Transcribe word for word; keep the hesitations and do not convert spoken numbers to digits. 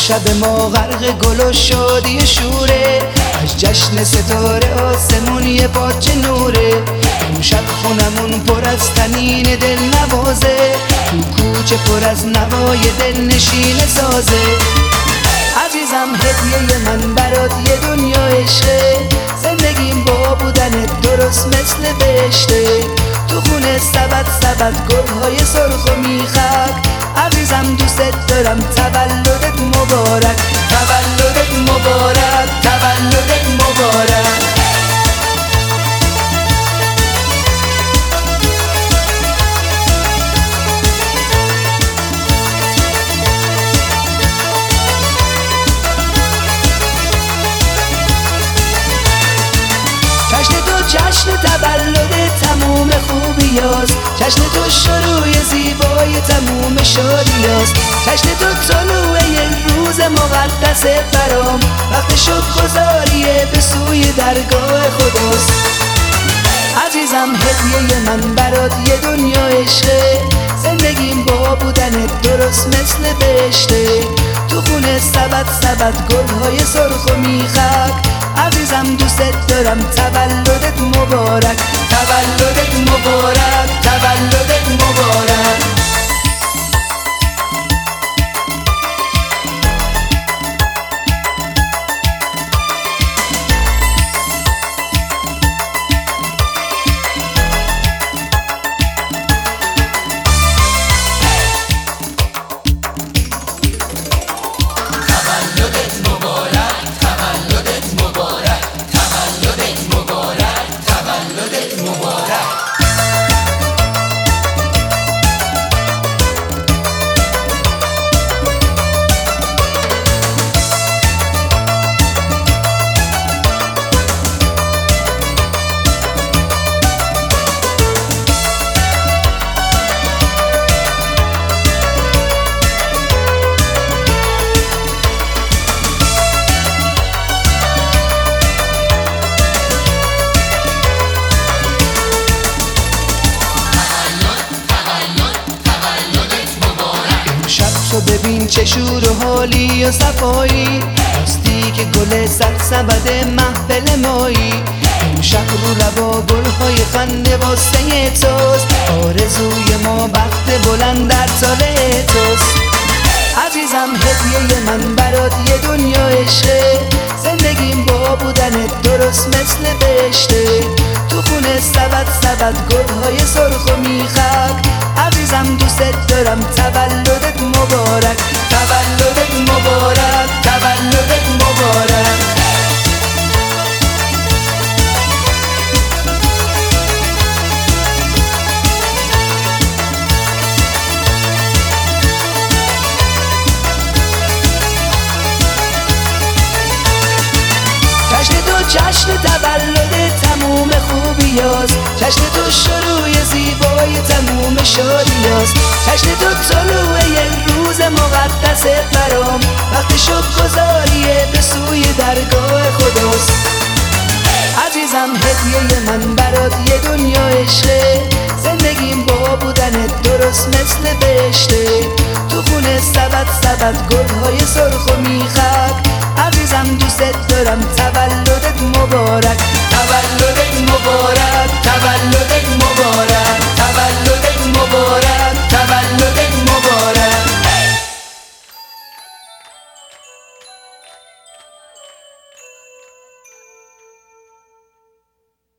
شب ما غرق گل و شادی شوره، از جشن ستاره آسمون یه پاچه نوره. امشب خونمون پر از تنین دل نوازه، تو کوچه پر از نوای دل نشین سازه. عزیزم هدیه من برات یه دنیا عشقه، زندگیم با بودنت درست مثل بهشته. تو خونه سبد سبد گلهای سرخ و میخک، عزیزم دوست دارم تولدت مبارک، تولدت مبارک، تولدت مبارک. جشن تو جشن تولد تموم خوبیاست، جشن تو شروع زیبای تموم شادیاست. جشن تو طلوع یک روز مقدس برام، وقت شکرگزاریه به سوی درگاه خداست. عزیزم هدیه من برات یه دنیا عشقه، زندگیم با بودنت درست مثل بهشته. تو خونه سبد سبد گلهای سرخ و میخک، عزیزم دوست دارم تولدت مبارک، تولدت مبارک، تولدت مبارک. ببین چه شور و حالی و صفایی، راستی که گل سرسبد محفل مایی. امشب رو لبا گلهای خنده واسه توست، آرزوی ما بخت بلند در سال توست. عزیزم هدیه من برات یه دنیا عشقه، زندگیم با بودنت درست مثل بهشته. تو خونه سبد سبد گلهای سرخ و میخک، عزیزم دوست دارم تولدت مبارک، تولدت مبارک، تولدت مبارک. جشن تو جشن تولد تموم خوبیاست، جشن تو شروع زیبای تموم شادیاست. جشن تو طلوع یک روز مقدس برام، وقت شکرگزاریه به سوی درگاه خداست. عزیزم هدیه من برات یه دنیا عشقه، زندگیم با بودنت درست مثل بهشته. تو خونه سبد سبد گلهای سرخ و میخک، عزیزم دوست دارم تولدت